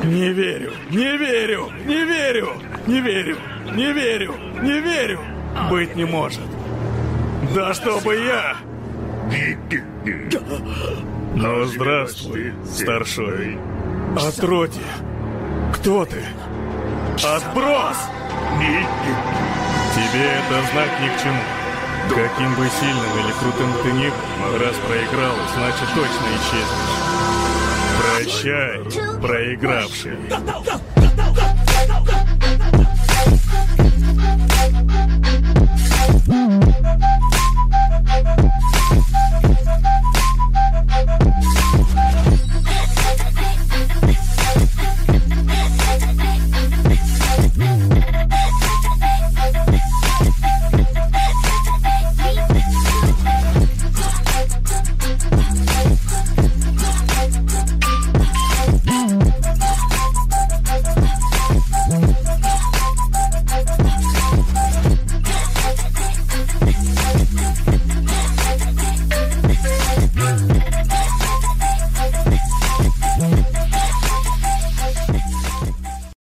Не верю, не верю, не верю, не верю, не верю, не верю. Быть не может. Да чтобы я... Ну, здравствуй, старшой. Отродье. Кто ты? Отброс! Тебе это знать ни к чему. Каким бы сильным или крутым ты ни был, раз проиграл, значит точно исчезнешь. Прощай, проигравший.